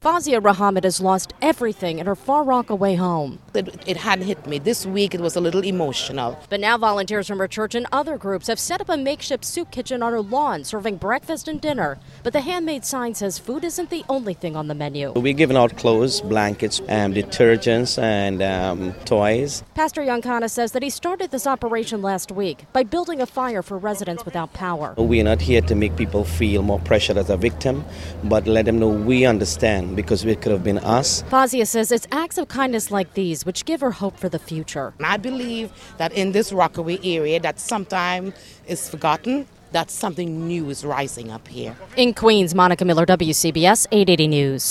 Fazia Muhammad has lost everything in her Far Rockaway home. It hadn't hit me. This week it was a little emotional. But now volunteers from her church and other groups have set up a makeshift soup kitchen on her lawn, serving breakfast and dinner. But the handmade sign says food isn't the only thing on the menu. We're giving out clothes, blankets, detergents, and toys. Pastor Yankana says that he started this operation last week by building a fire for residents without power. We're not here to make people feel more pressured as a victim, but let them know we understand, because it could have been us. Fazia says it's acts of kindness like these which give her hope for the future. I believe that in this Rockaway area that sometimes is forgotten, that something new is rising up here. In Queens, Monica Miller, WCBS 880 News.